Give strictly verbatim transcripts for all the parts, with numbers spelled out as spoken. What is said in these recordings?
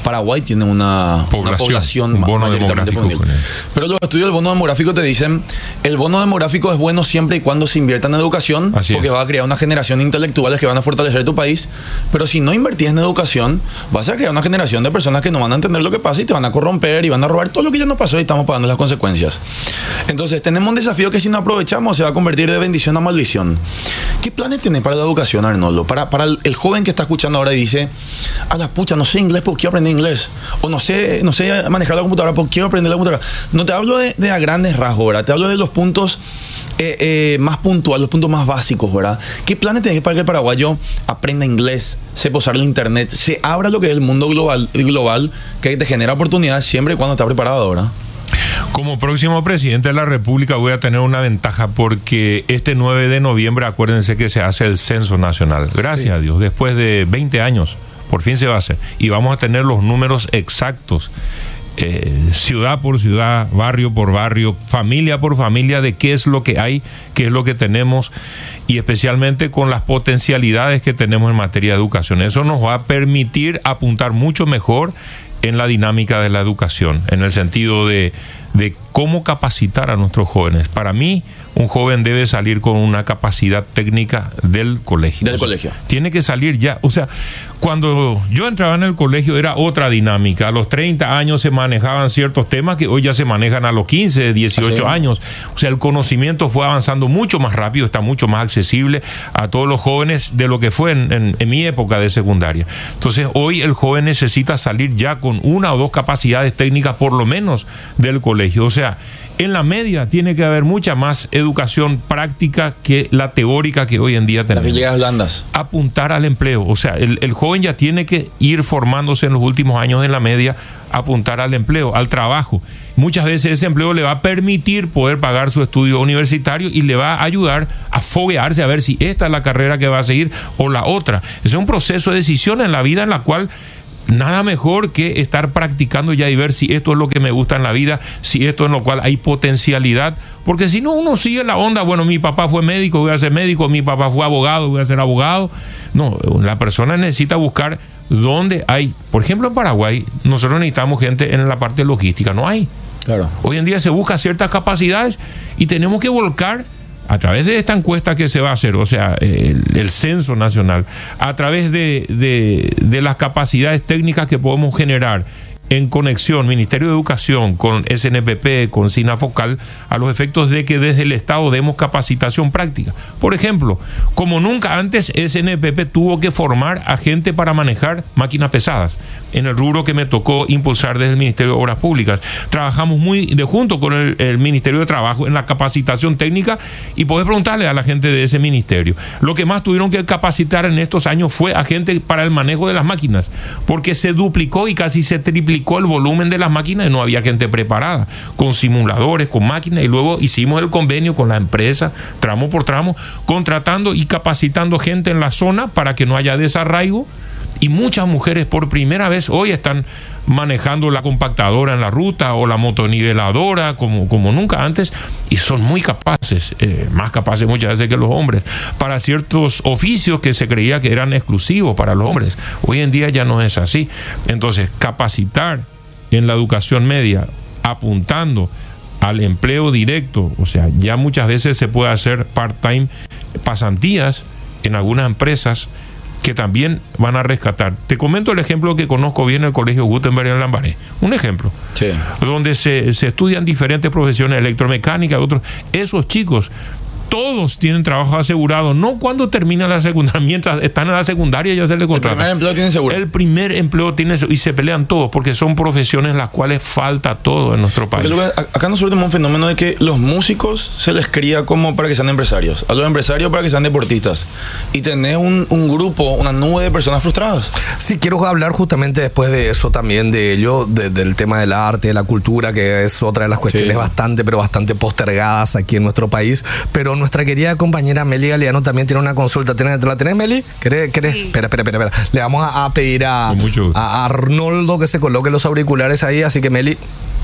Paraguay tiene una población, una población un bono demográfico. Pero los estudios del bono demográfico te dicen, el bono demográfico es bueno siempre y cuando se invierta en educación, Así porque es. va a crear una generación de intelectuales que van a fortalecer tu país. Pero si no invertís en educación, vas a crear una generación de personas que no van a entender lo que pasa y te van a corromper y van a robar todo lo que ya nos pasó y estamos pagando las consecuencias. Entonces tenemos un desafío que si no aprovechamos se va a convertir de bendición a maldición. ¿Qué planes tenés para la educación, Arnoldo? Para, para el, el joven que está escuchando ahora y dice, a la pucha, no sé inglés porque quiero aprender inglés. O no sé, no sé manejar la computadora porque quiero aprender la computadora. No te hablo de, de a grandes rasgos, ¿verdad? Te hablo de los puntos eh, eh, más puntuales, los puntos más básicos, ¿verdad? ¿Qué planes tenés para que el paraguayo aprenda inglés, sepa usar el internet, se abra lo que es el mundo global, global que te genera oportunidades siempre y cuando está preparado, ¿verdad? Como próximo presidente de la República voy a tener una ventaja porque este nueve de noviembre, acuérdense que se hace el censo nacional. Gracias sí. a Dios, después de veinte años, por fin se va a hacer. Y vamos a tener los números exactos, eh, ciudad por ciudad, barrio por barrio, familia por familia, de qué es lo que hay, qué es lo que tenemos, y especialmente con las potencialidades que tenemos en materia de educación. Eso nos va a permitir apuntar mucho mejor en la dinámica de la educación, en el sentido de, de cómo capacitar a nuestros jóvenes. Para mí, un joven debe salir con una capacidad técnica del colegio. Del o sea, colegio. Tiene que salir ya. O sea, cuando yo entraba en el colegio era otra dinámica. A los treinta años se manejaban ciertos temas que hoy ya se manejan a los quince, dieciocho años. O sea, el conocimiento fue avanzando mucho más rápido, está mucho más accesible a todos los jóvenes de lo que fue en, en, en mi época de secundaria. Entonces, hoy el joven necesita salir ya con una o dos capacidades técnicas, por lo menos, del colegio. O sea, en la media tiene que haber mucha más educación práctica que la teórica que hoy en día tenemos. Las villegas blandas. Apuntar al empleo. O sea, el, el joven ya tiene que ir formándose en los últimos años en la media, apuntar al empleo, al trabajo. Muchas veces ese empleo le va a permitir poder pagar su estudio universitario y le va a ayudar a foguearse a ver si esta es la carrera que va a seguir o la otra. Ese es un proceso de decisión en la vida en la cual nada mejor que estar practicando ya y ver si esto es lo que me gusta en la vida, si esto es en lo cual hay potencialidad, porque si no uno sigue la onda, bueno, mi papá fue médico, voy a ser médico, mi papá fue abogado, voy a ser abogado. No, la persona necesita buscar dónde hay. Por ejemplo, en Paraguay nosotros necesitamos gente en la parte logística, no hay. Claro. Hoy en día se buscan ciertas capacidades y tenemos que volcar a través de esta encuesta que se va a hacer, o sea, el, el censo nacional, a través de, de, de las capacidades técnicas que podemos generar en conexión Ministerio de Educación con S N P P, con SINAFOCAL, a los efectos de que desde el Estado demos capacitación práctica. Por ejemplo, como nunca antes, S N P P tuvo que formar a gente para manejar máquinas pesadas, en el rubro que me tocó impulsar desde el Ministerio de Obras Públicas. Trabajamos muy de junto con el, el Ministerio de Trabajo en la capacitación técnica, y podés preguntarle a la gente de ese ministerio. Lo que más tuvieron que capacitar en estos años fue a gente para el manejo de las máquinas, porque se duplicó y casi se triplicó el volumen de las máquinas y no había gente preparada, con simuladores, con máquinas, y luego hicimos el convenio con la empresa, tramo por tramo, contratando y capacitando gente en la zona para que no haya desarraigo. Y muchas mujeres por primera vez hoy están manejando la compactadora en la ruta o la motoniveladora como, como nunca antes, y son muy capaces, eh, más capaces muchas veces que los hombres, para ciertos oficios que se creía que eran exclusivos para los hombres. Hoy en día ya no es así. Entonces, capacitar en la educación media, apuntando al empleo directo, o sea, ya muchas veces se puede hacer part-time, pasantías en algunas empresas que también van a rescatar. Te comento el ejemplo que conozco bien, el Colegio Gutenberg en Lambaré. Un ejemplo. Sí. Donde se, se estudian diferentes profesiones, electromecánica, otros. Esos chicos, todos tienen trabajo asegurado, no cuando terminan la secundaria, mientras están en la secundaria ya se les contrata. El primer empleo tiene seguro. El primer empleo tiene seguro, y se pelean todos, porque son profesiones en las cuales falta todo en nuestro país. Porque acá nosotros tenemos un fenómeno de que los músicos se les cría como para que sean empresarios, a los empresarios para que sean deportistas, y tenés un, un grupo, una nube de personas frustradas. Sí, quiero hablar justamente después de eso también, de ello, de, del tema del arte, de la cultura, que es otra de las cuestiones sí. bastante, pero bastante postergadas aquí en nuestro país. Pero nuestra querida compañera Meli Galeano también tiene una consulta. ¿La tenés, Meli? ¿Querés? ¿Querés? Sí. Espera, espera, espera, espera. Le vamos a, a pedir a, a Arnoldo que se coloque los auriculares ahí, así que Meli.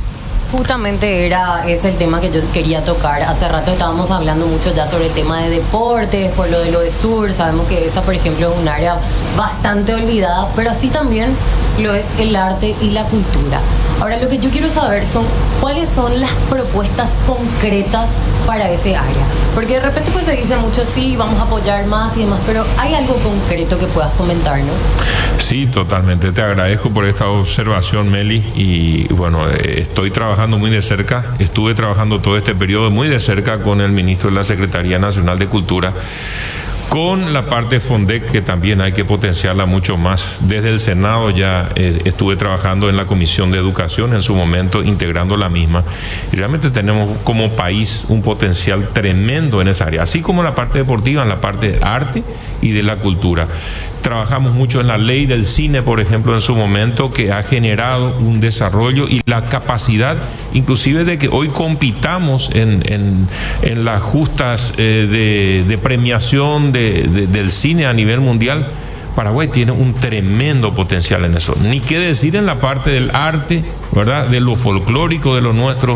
Justamente era ese el tema que yo quería tocar. Hace rato estábamos hablando mucho ya sobre el tema de deportes, por lo de lo de Sur. Sabemos que esa, por ejemplo, es un área bastante olvidada, pero así también lo es el arte y la cultura. Ahora, lo que yo quiero saber son cuáles son las propuestas concretas para ese área. Porque de repente pues se dice mucho, sí, vamos a apoyar más y demás, pero ¿hay algo concreto que puedas comentarnos? Sí, totalmente. Te agradezco por esta observación, Meli. Y bueno, estoy trabajando muy de cerca, estuve trabajando todo este periodo muy de cerca con el ministro de la Secretaría Nacional de Cultura, con la parte FONDEC, que también hay que potenciarla mucho más. Desde el Senado ya eh, estuve trabajando en la Comisión de Educación en su momento, integrando la misma. Y realmente tenemos como país un potencial tremendo en esa área, así como la parte deportiva, en la parte de arte y de la cultura. Trabajamos mucho en la ley del cine, por ejemplo, en su momento, que ha generado un desarrollo y la capacidad, inclusive, de que hoy compitamos en, en, en las justas eh, de, de premiación de, de, del cine a nivel mundial. Paraguay tiene un tremendo potencial en eso. Ni qué decir en la parte del arte, ¿verdad? De lo folclórico, de lo nuestro,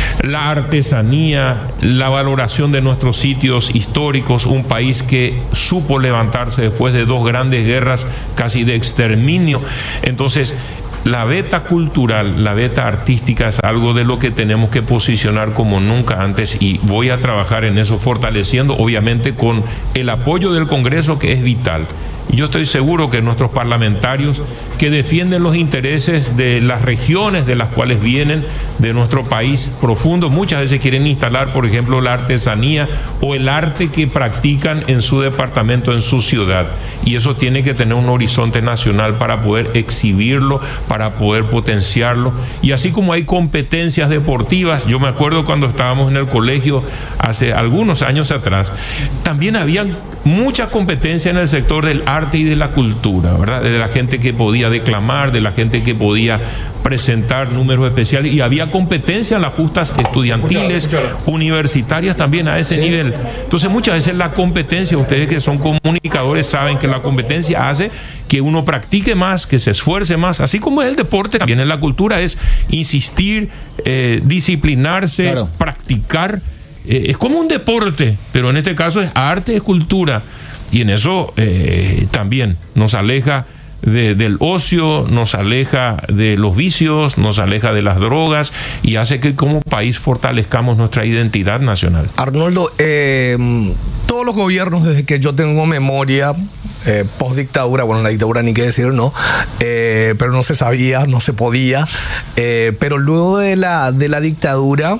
la artesanía, la valoración de nuestros sitios históricos, un país que supo levantarse después de dos grandes guerras casi de exterminio. Entonces, la beta cultural, la beta artística es algo de lo que tenemos que posicionar como nunca antes, y voy a trabajar en eso, fortaleciendo, obviamente, con el apoyo del Congreso, que es vital. Y yo estoy seguro que nuestros parlamentarios, que defienden los intereses de las regiones de las cuales vienen, de nuestro país profundo, muchas veces quieren instalar, por ejemplo, la artesanía o el arte que practican en su departamento, en su ciudad. Y eso tiene que tener un horizonte nacional para poder exhibirlo, para poder potenciarlo. Y así como hay competencias deportivas, yo me acuerdo cuando estábamos en el colegio hace algunos años atrás, también habían mucha competencia en el sector del arte y de la cultura, ¿verdad? De la gente que podía declamar, de la gente que podía presentar números especiales, y había competencia en las justas estudiantiles, escuchalo, escuchalo. universitarias también a ese sí. nivel. Entonces muchas veces la competencia, ustedes que son comunicadores saben que la competencia hace que uno practique más, que se esfuerce más, así como es el deporte, también en la cultura es insistir, eh, disciplinarse, claro. practicar. Eh, es como un deporte, pero en este caso es arte, es cultura, y en eso eh, también nos aleja de, del ocio, nos aleja de los vicios, nos aleja de las drogas, y hace que como país fortalezcamos nuestra identidad nacional. Arnoldo, eh, todos los gobiernos, desde que yo tengo memoria, eh, post dictadura, bueno, la dictadura ni qué decir, no, eh, pero no se sabía, no se podía, eh, pero luego de la, de la dictadura,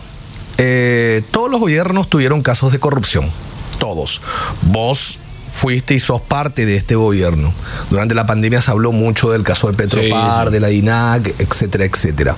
Eh, todos los gobiernos tuvieron casos de corrupción, todos. Vos fuiste y sos parte de este gobierno. Durante la pandemia se habló mucho del caso de Petropar, sí, sí. de la D I N A C, etcétera, etcétera.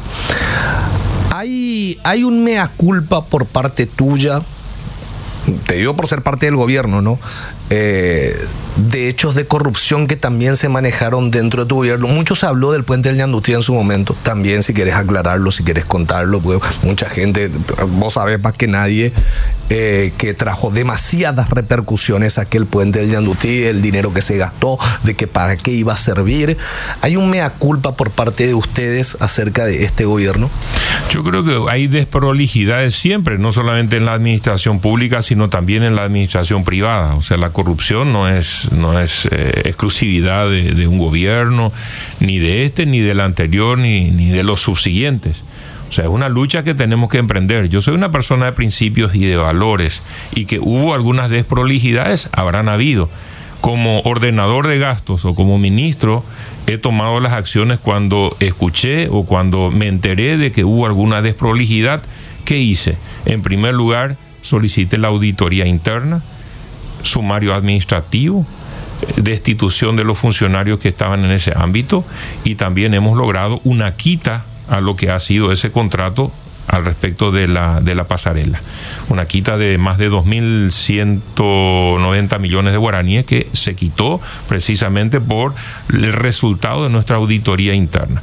¿Hay, hay un mea culpa por parte tuya? Te digo por ser parte del gobierno, ¿no? Eh, de hechos de corrupción que también se manejaron dentro de tu gobierno. Mucho se habló del puente del Ñandutí en su momento. También, si quieres aclararlo, si quieres contarlo, pues mucha gente, vos sabés más que nadie, eh, que trajo demasiadas repercusiones aquel puente del Ñandutí, el dinero que se gastó, de que para qué iba a servir. ¿Hay un mea culpa por parte de ustedes acerca de este gobierno? Yo creo que hay desprolijidades siempre, no solamente en la administración pública, sino también en la administración privada. O sea, la corrupción no es, no es eh, exclusividad de, de un gobierno, ni de este, ni del anterior, ni, ni de los subsiguientes. O sea, es una lucha que tenemos que emprender. Yo soy una persona de principios y de valores, y que hubo algunas desprolijidades, habrán habido. Como ordenador de gastos o como ministro, he tomado las acciones cuando escuché o cuando me enteré de que hubo alguna desprolijidad. ¿Qué hice? En primer lugar, solicité la auditoría interna, sumario administrativo, destitución de los funcionarios que estaban en ese ámbito, y también hemos logrado una quita a lo que ha sido ese contrato al respecto de la, de la pasarela. Una quita de más de dos mil ciento noventa millones de guaraníes que se quitó precisamente por el resultado de nuestra auditoría interna.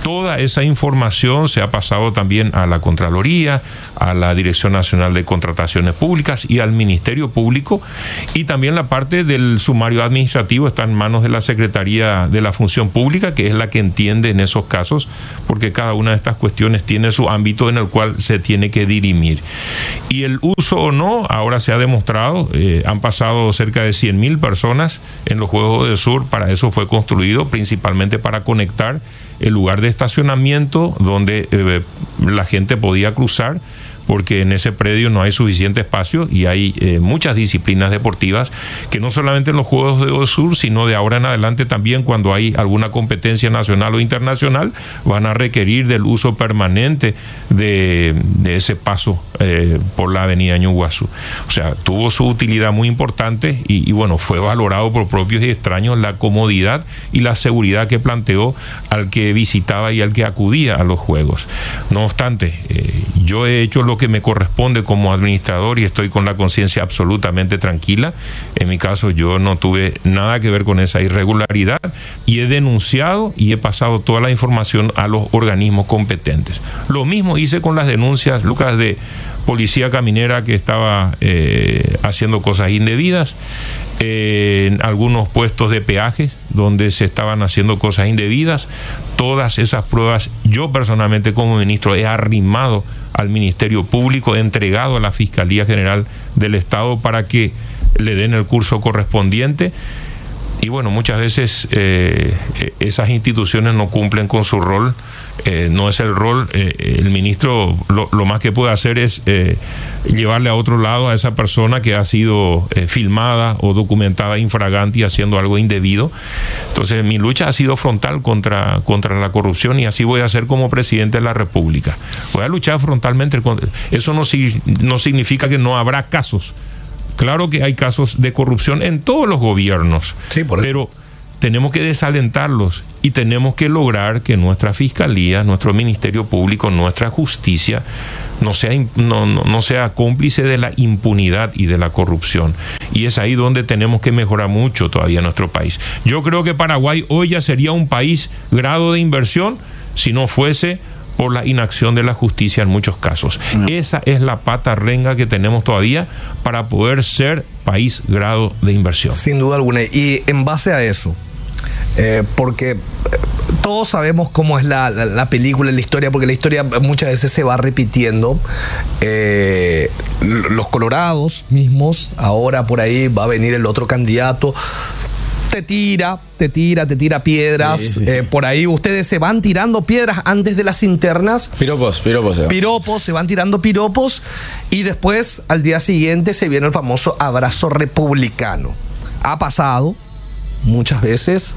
Toda esa información se ha pasado también a la Contraloría, a la Dirección Nacional de Contrataciones Públicas y al Ministerio Público, y también la parte del sumario administrativo está en manos de la Secretaría de la Función Pública, que es la que entiende en esos casos, porque cada una de estas cuestiones tiene su ámbito en el cual se tiene que dirimir. Y el uso o no, ahora se ha demostrado, eh, han pasado cerca de cien mil personas en los Juegos del Sur, para eso fue construido, principalmente para conectar el lugar de estacionamiento donde eh, la gente podía cruzar, porque en ese predio no hay suficiente espacio y hay eh, muchas disciplinas deportivas que no solamente en los Juegos del Sur, sino de ahora en adelante también, cuando hay alguna competencia nacional o internacional, van a requerir del uso permanente de, de ese paso eh, por la avenida Ñuguazú. O sea, tuvo su utilidad muy importante y, y bueno, fue valorado por propios y extraños la comodidad y la seguridad que planteó al que visitaba y al que acudía a los Juegos. No obstante, eh, yo he hecho lo que me corresponde como administrador y estoy con la conciencia absolutamente tranquila. En mi caso, yo no tuve nada que ver con esa irregularidad y he denunciado y he pasado toda la información a los organismos competentes. Lo mismo hice con las denuncias, Lucas, de policía caminera que estaba eh, haciendo cosas indebidas, eh, en algunos puestos de peajes donde se estaban haciendo cosas indebidas. Todas esas pruebas yo personalmente como ministro he arrimado al Ministerio Público, he entregado a la Fiscalía General del Estado para que le den el curso correspondiente. Y bueno, muchas veces eh, esas instituciones no cumplen con su rol, eh, no es el rol, eh, el ministro lo, lo más que puede hacer es eh, llevarle a otro lado a esa persona que ha sido eh, filmada o documentada infraganti haciendo algo indebido. Entonces mi lucha ha sido frontal contra, contra la corrupción y así voy a hacer como presidente de la República. Voy a luchar frontalmente contra. Eso no, no significa que no habrá casos. Claro que hay casos de corrupción en todos los gobiernos, sí, por eso. Pero tenemos que desalentarlos y tenemos que lograr que nuestra Fiscalía, nuestro Ministerio Público, nuestra justicia no sea, no, no, no sea cómplice de la impunidad y de la corrupción. Y es ahí donde tenemos que mejorar mucho todavía en nuestro país. Yo creo que Paraguay hoy ya sería un país grado de inversión si no fuese por la inacción de la justicia en muchos casos. No. Esa es la pata renga que tenemos todavía para poder ser país grado de inversión. Sin duda alguna. Y en base a eso, eh, porque todos sabemos cómo es la, la, la película, la historia, porque la historia muchas veces se va repitiendo. Eh, los colorados mismos, ahora por ahí va a venir el otro candidato, te tira, te tira, te tira piedras. Sí, sí, sí. Eh, por ahí ustedes se van tirando piedras antes de las internas. Piropos, piropos. Se piropos, se van tirando piropos. Y después, al día siguiente, se viene el famoso abrazo republicano. Ha pasado muchas veces.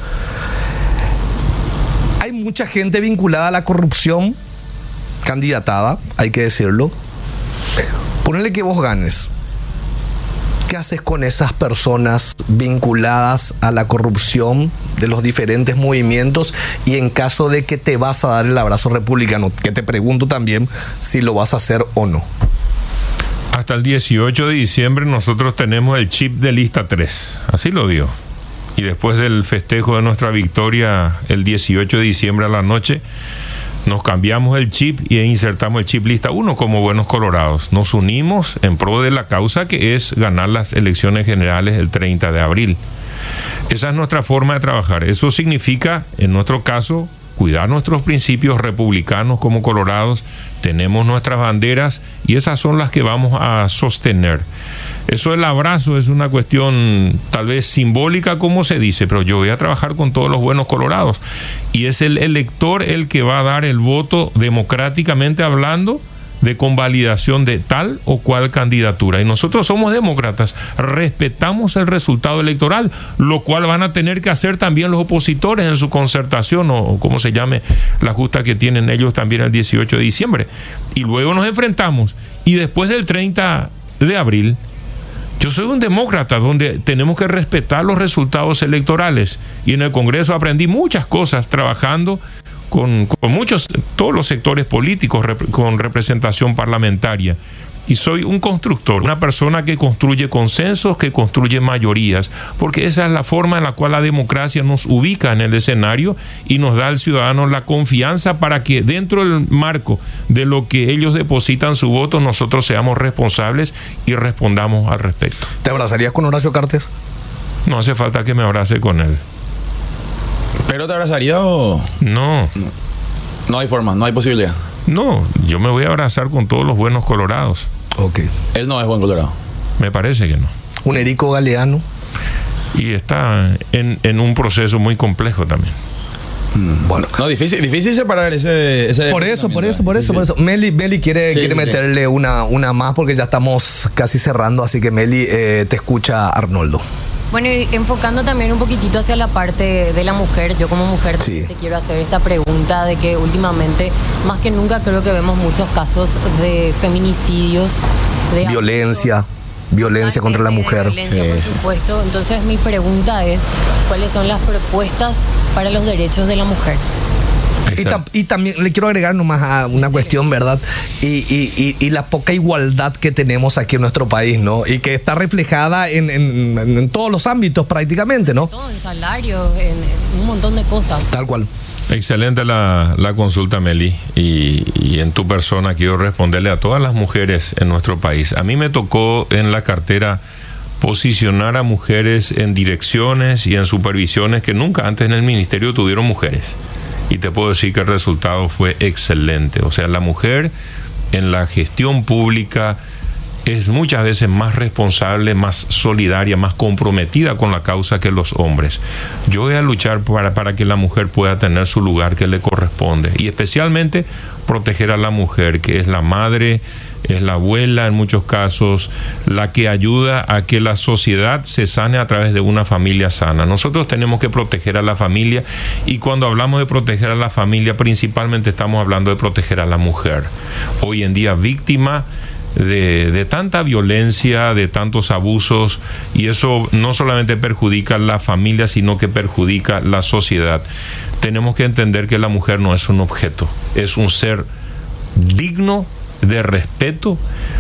Hay mucha gente vinculada a la corrupción, candidatada, hay que decirlo. Ponele que vos ganes. ¿Qué haces con esas personas vinculadas a la corrupción de los diferentes movimientos? Y en caso de que te vas a dar el abrazo republicano, que te pregunto también si lo vas a hacer o no. Hasta el dieciocho de diciembre nosotros tenemos el chip de lista tres, así lo dio. Y después del festejo de nuestra victoria el dieciocho de diciembre a la noche, nos cambiamos el chip y insertamos el chip lista uno como buenos colorados. Nos unimos en pro de la causa que es ganar las elecciones generales el treinta de abril. Esa es nuestra forma de trabajar. Eso significa, en nuestro caso, cuidar nuestros principios republicanos como colorados. Tenemos nuestras banderas y esas son las que vamos a sostener. Eso del abrazo es una cuestión tal vez simbólica, como se dice, pero yo voy a trabajar con todos los buenos colorados. Y es el elector el que va a dar el voto democráticamente hablando de convalidación de tal o cual candidatura. Y nosotros somos demócratas, respetamos el resultado electoral, lo cual van a tener que hacer también los opositores en su concertación o como se llame la justa que tienen ellos también el dieciocho de diciembre. Y luego nos enfrentamos. Y después del treinta de abril, yo soy un demócrata donde tenemos que respetar los resultados electorales y en el Congreso aprendí muchas cosas trabajando con, con muchos, todos los sectores políticos rep, con representación parlamentaria y soy un constructor, una persona que construye consensos, que construye mayorías, porque esa es la forma en la cual la democracia nos ubica en el escenario y nos da al ciudadano la confianza para que dentro del marco de lo que ellos depositan su voto, nosotros seamos responsables y respondamos al respecto. ¿Te abrazarías con Horacio Cartes? No hace falta que me abrace con él. ¿Pero te abrazaría o...? No. No, no hay forma, no hay posibilidad. No, yo me voy a abrazar con todos los buenos colorados. Ok. Él no es buen colorado. Me parece que no. ¿Un Erico Galeano? Y está en, en un proceso muy complejo también. Mm, bueno. No, difícil, difícil separar ese... ese por eso, por eso, por eso, por eso. Meli, Meli quiere, sí, quiere sí, meterle sí. Una, una más porque ya estamos casi cerrando, así que Meli, eh, te escucha Arnoldo. Bueno, y enfocando también un poquitito hacia la parte de la mujer, yo como mujer sí. te quiero hacer esta pregunta de que últimamente, más que nunca, creo que vemos muchos casos de feminicidios, de violencia, abusos, violencia contra la mujer. Violencia, sí, por sí. supuesto. Entonces, mi pregunta es, ¿cuáles son las propuestas para los derechos de la mujer? Y, ta y también le quiero agregar nomás a una cuestión, ¿verdad? Y, y, y, y la poca igualdad que tenemos aquí en nuestro país, ¿no? Y que está reflejada en, en, en todos los ámbitos prácticamente, ¿no? Todo, en salarios, en, en un montón de cosas. Tal cual. Excelente la, la consulta, Meli. Y, y en tu persona quiero responderle a todas las mujeres en nuestro país. A mí me tocó en la cartera posicionar a mujeres en direcciones y en supervisiones que nunca antes en el ministerio tuvieron mujeres. Y te puedo decir que el resultado fue excelente. O sea, la mujer en la gestión pública es muchas veces más responsable, más solidaria, más comprometida con la causa que los hombres. Yo voy a luchar para, para que la mujer pueda tener su lugar que le corresponde. Y especialmente proteger a la mujer, que es la madre, es la abuela en muchos casos, la que ayuda a que la sociedad se sane a través de una familia sana. Nosotros tenemos que proteger a la familia, y cuando hablamos de proteger a la familia, principalmente estamos hablando de proteger a la mujer. Hoy en día víctima de, de tanta violencia, de tantos abusos, y eso no solamente perjudica a la familia, sino que perjudica la sociedad. Tenemos que entender que la mujer no es un objeto, es un ser digno de respeto,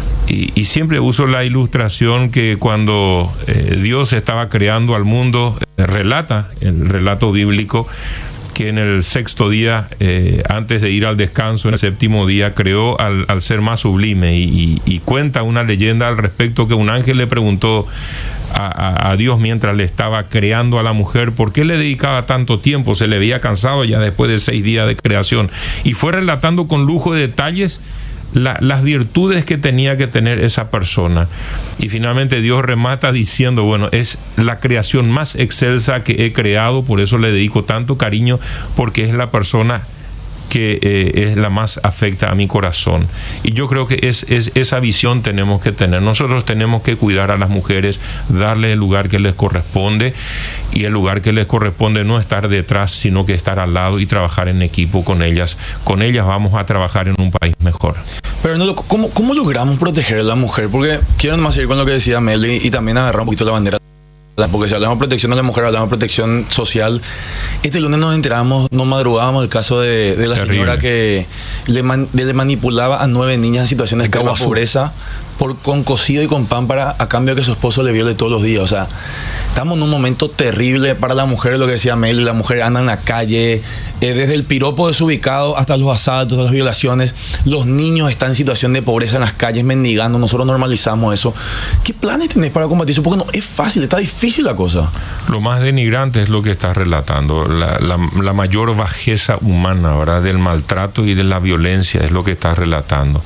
y, y siempre uso la ilustración que cuando eh, Dios estaba creando al mundo, eh, relata el relato bíblico que en el sexto día, eh, antes de ir al descanso, en el séptimo día, creó al, al ser más sublime, y, y, y cuenta una leyenda al respecto que un ángel le preguntó a, a, a Dios mientras le estaba creando a la mujer por qué le dedicaba tanto tiempo, se le había cansado ya después de seis días de creación, y fue relatando con lujo de detalles La, las virtudes que tenía que tener esa persona, y finalmente Dios remata diciendo, bueno, es la creación más excelsa que he creado, por eso le dedico tanto cariño, porque es la persona que eh, es la más afecta a mi corazón. Y yo creo que es, es esa visión tenemos que tener. Nosotros tenemos que cuidar a las mujeres, darle el lugar que les corresponde, y el lugar que les corresponde no estar detrás, sino que estar al lado y trabajar en equipo con ellas. Con ellas vamos a trabajar en un país mejor. Pero no, ¿cómo, cómo logramos proteger a la mujer? Porque quiero nomás seguir con lo que decía Meli y también agarrar un poquito la bandera. Porque si hablamos de protección de la mujer, hablamos de protección social. Este lunes nos enteramos, nos madrugábamos el caso de, de la Terrible. señora que le, man, le manipulaba a nueve niñas en situaciones de pobreza por, con cocido y con pan para, a cambio de que su esposo le viole todos los días. O sea, estamos en un momento terrible para la mujer, lo que decía Meli. La mujer anda en la calle, eh, desde el piropo desubicado hasta los asaltos, las violaciones. Los niños están en situación de pobreza en las calles mendigando. Nosotros normalizamos eso. ¿Qué planes tenés para combatir eso? Porque no es fácil, está difícil la cosa. Lo más denigrante es lo que estás relatando, la, la, la mayor bajeza humana, ¿verdad? Del maltrato y de la violencia es lo que estás relatando.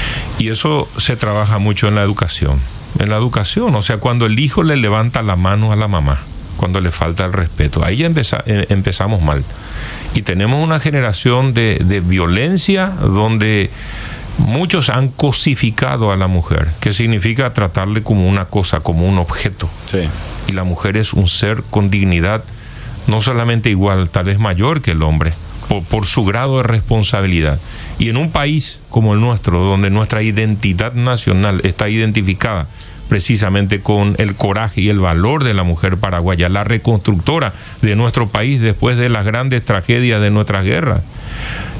Y eso se trabaja mucho en la educación. En la educación, o sea, cuando el hijo le levanta la mano a la mamá, cuando le falta el respeto, ahí ya empeza, eh, empezamos mal. Y tenemos una generación de, de violencia donde muchos han cosificado a la mujer, que significa tratarle como una cosa, como un objeto. Sí. Y la mujer es un ser con dignidad, no solamente igual, tal vez mayor que el hombre, por, por su grado de responsabilidad. Y en un país como el nuestro, donde nuestra identidad nacional está identificada precisamente con el coraje y el valor de la mujer paraguaya, la reconstructora de nuestro país después de las grandes tragedias de nuestras guerras.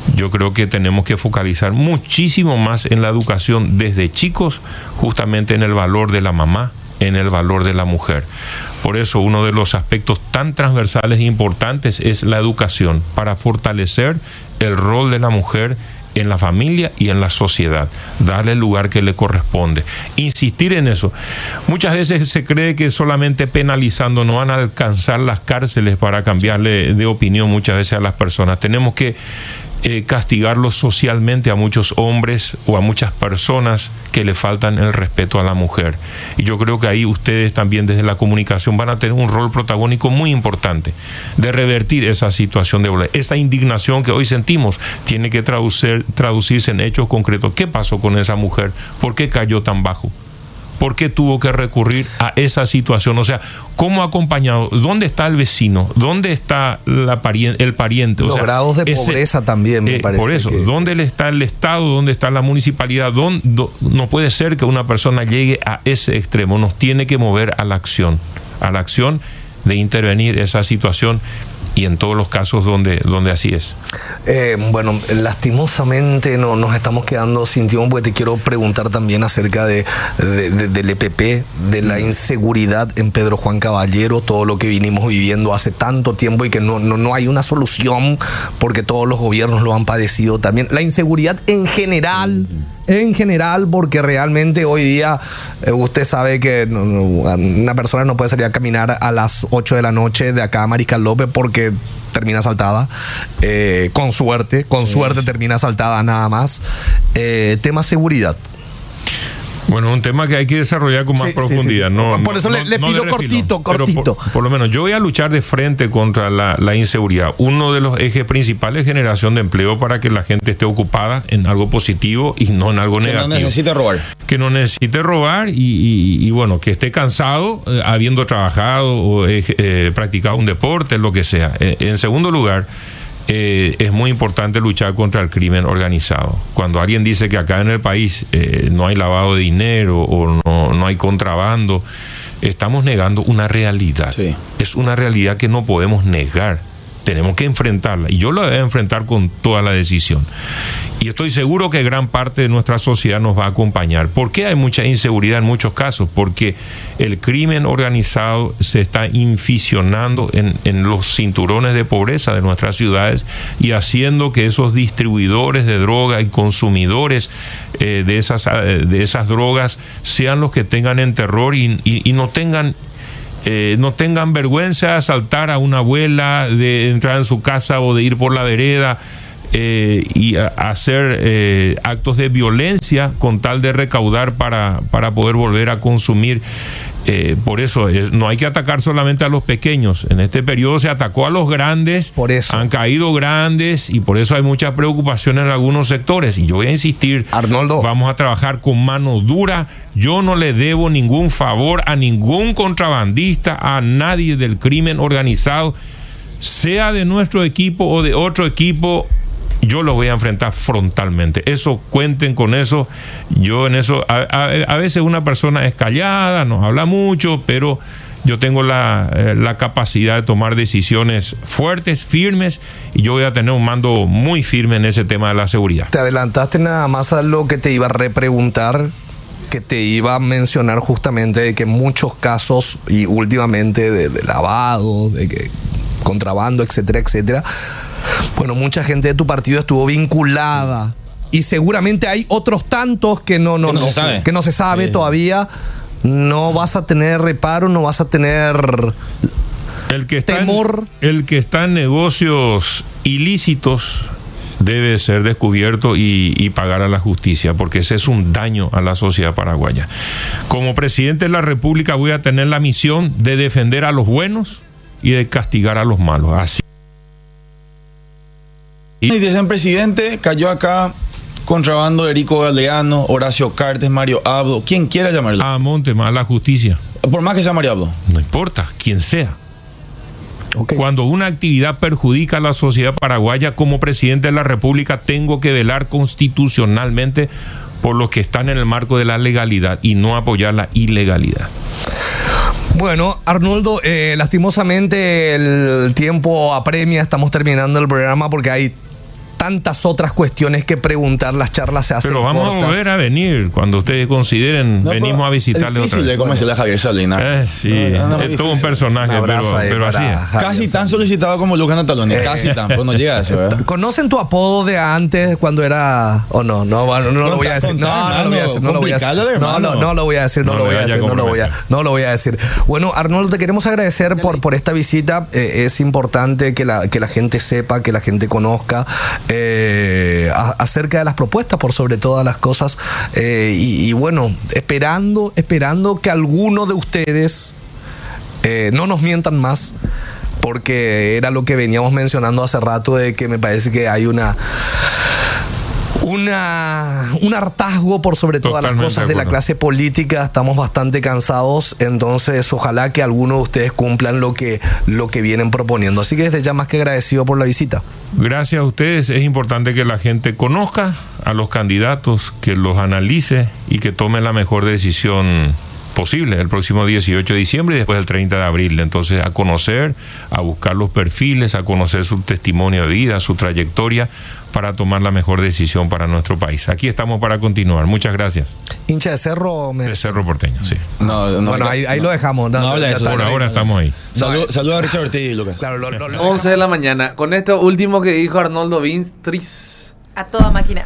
Yo creo que tenemos que focalizar muchísimo más en la educación desde chicos, justamente en el valor de la mamá, en el valor de la mujer. Por eso uno de los aspectos tan transversales e importantes es la educación, para fortalecer el rol de la mujer en la familia y en la sociedad, darle el lugar que le corresponde, insistir en eso. Muchas veces se cree que solamente penalizando no van a alcanzar las cárceles para cambiarle de opinión muchas veces a las personas. Tenemos que Eh, castigarlos socialmente a muchos hombres o a muchas personas que le faltan el respeto a la mujer. Y yo creo que ahí ustedes también desde la comunicación van a tener un rol protagónico muy importante de revertir esa situación de violencia. Esa indignación que hoy sentimos tiene que traducir, traducirse en hechos concretos. ¿Qué pasó con esa mujer? ¿Por qué cayó tan bajo? ¿Por qué tuvo que recurrir a esa situación? O sea, ¿cómo ha acompañado? ¿Dónde está el vecino? ¿Dónde está la pariente, el pariente? O Los sea, grados de ese, pobreza también, me eh, parece. Por eso, que... ¿dónde está el Estado? ¿Dónde está la municipalidad? ¿Dónde, do, no puede ser que una persona llegue a ese extremo. Nos tiene que mover a la acción, a la acción de intervenir esa situación. Y en todos los casos donde, donde así es. Eh, bueno, lastimosamente no, nos estamos quedando sin tiempo, porque te quiero preguntar también acerca de, de, de, del E P P, de la inseguridad en Pedro Juan Caballero, todo lo que vinimos viviendo hace tanto tiempo y que no, no, no hay una solución porque todos los gobiernos lo han padecido también. La inseguridad en general, en general, porque realmente hoy día eh, usted sabe que no, no, una persona no puede salir a caminar a las ocho de la noche de acá a Mariscal López porque termina asaltada, eh, con suerte, con sí, suerte sí. termina asaltada nada más. Eh, tema seguridad. Bueno, un tema que hay que desarrollar con más sí, profundidad. Sí, sí, sí. No, por eso no, le, le no pido cortito, cortito. Por, por lo menos yo voy a luchar de frente contra la, la inseguridad. Uno de los ejes principales es generación de empleo para que la gente esté ocupada en algo positivo y no en algo que negativo. Que no necesite robar. Que no necesite robar y, y, y bueno, que esté cansado eh, habiendo trabajado o eh, eh, practicado un deporte, lo que sea. Eh, en segundo lugar, Eh, es muy importante luchar contra el crimen organizado. Cuando alguien dice que acá en el país eh, no hay lavado de dinero o no, no hay contrabando, estamos negando una realidad. Sí. Es una realidad que no podemos negar. Tenemos que enfrentarla. Y yo la voy a enfrentar con toda la decisión. Y estoy seguro que gran parte de nuestra sociedad nos va a acompañar. ¿Por qué hay mucha inseguridad en muchos casos? Porque el crimen organizado se está inficionando en, en los cinturones de pobreza de nuestras ciudades y haciendo que esos distribuidores de droga y consumidores eh, de, esas, de esas drogas sean los que tengan en terror y, y, y no tengan... Eh, no tengan vergüenza de asaltar a una abuela, de entrar en su casa o de ir por la vereda eh, y a, a hacer eh, actos de violencia con tal de recaudar para, para poder volver a consumir. Eh, por eso es, no hay que atacar solamente a los pequeños. En este periodo se atacó a los grandes, por eso. Han caído grandes y por eso hay mucha preocupación en algunos sectores. Y yo voy a insistir, Arnoldo, vamos a trabajar con mano dura. Yo no le debo ningún favor a ningún contrabandista, a nadie del crimen organizado, sea de nuestro equipo o de otro equipo. Yo lo voy a enfrentar frontalmente. Eso, cuenten con eso. Yo en eso, a, a, a veces una persona es callada, no habla mucho, pero yo tengo la, eh, la capacidad de tomar decisiones fuertes, firmes, y yo voy a tener un mando muy firme en ese tema de la seguridad. Te adelantaste nada más a lo que te iba a repreguntar, que te iba a mencionar justamente de que muchos casos, y últimamente de, de lavado, de que, contrabando, etcétera, etcétera, bueno, mucha gente de tu partido estuvo vinculada y seguramente hay otros tantos que no, no, que no, no, se, sabe. Que no se sabe sí. todavía. No vas a tener reparo, no vas a tener el que está temor. En, el que está en negocios ilícitos debe ser descubierto y, y pagar a la justicia, porque ese es un daño a la sociedad paraguaya. Como presidente de la República voy a tener la misión de defender a los buenos y de castigar a los malos. Así. Y dicen presidente, cayó acá contrabando de Erico Galeano, Horacio Cartes, Mario Abdo, quien quiera llamarlo. A monte, más la justicia. Por más que sea Mario Abdo. No importa, quien sea. Okay. Cuando una actividad perjudica a la sociedad paraguaya, como presidente de la República tengo que velar constitucionalmente por los que están en el marco de la legalidad y no apoyar la ilegalidad. Bueno, Arnoldo, eh, lastimosamente el tiempo apremia, estamos terminando el programa porque hay tantas otras cuestiones que preguntar, las charlas se hacen Pero vamos cortas. a volver a venir cuando ustedes consideren, No, venimos pero a visitarle es otra difícil vez. de convencerle a Javier Salinas. Eh, sí, No, no, no, es todo un difícil. personaje, Un abrazo pero, ahí pero para así es. Javier Casi tan Salinas. solicitado como Lucas Nataloni. Eh, Casi tan. Pues no llega a eso, ¿verdad? ¿Conocen tu apodo de antes cuando era o no? No, bueno, no lo voy a decir. No, no lo voy a decir. No lo voy a decir. Complicado, No, no, no lo voy a decir. No No lo le voy a vaya decir. a No lo voy a, comprometer. no lo voy a decir. Bueno, Arnoldo, te queremos agradecer por, por esta visita. Eh, es importante que la, que la gente sepa, que la gente conozca eh, a- acerca de las propuestas, por sobre todas las cosas. Eh, y, y bueno, esperando, esperando que alguno de ustedes eh, no nos mientan más, porque era lo que veníamos mencionando hace rato, de que me parece que hay una una un hartazgo por sobre todas las Totalmente cosas de de la acuerdo. clase política. Estamos bastante cansados, entonces ojalá que alguno de ustedes cumplan lo que lo que vienen proponiendo. Así que desde ya más que agradecido por la visita. Gracias a ustedes. Es importante que la gente conozca a los candidatos, que los analice y que tome la mejor decisión posible el próximo dieciocho de diciembre y después el treinta de abril. Entonces, a conocer, a buscar los perfiles, a conocer su testimonio de vida, su trayectoria, para tomar la mejor decisión para nuestro país. Aquí estamos para continuar. Muchas gracias. Hincha de Cerro. Me... De Cerro Porteño, sí. No, no, bueno, ahí, ahí lo dejamos. No habla de ya eso. está. Por ahora estamos ahí. Salud- Saludos a Richard Ortiz, Lucas. Claro, lo- lo- lo once de la mañana. Con esto último que dijo Arnoldo Vintris. A toda máquina.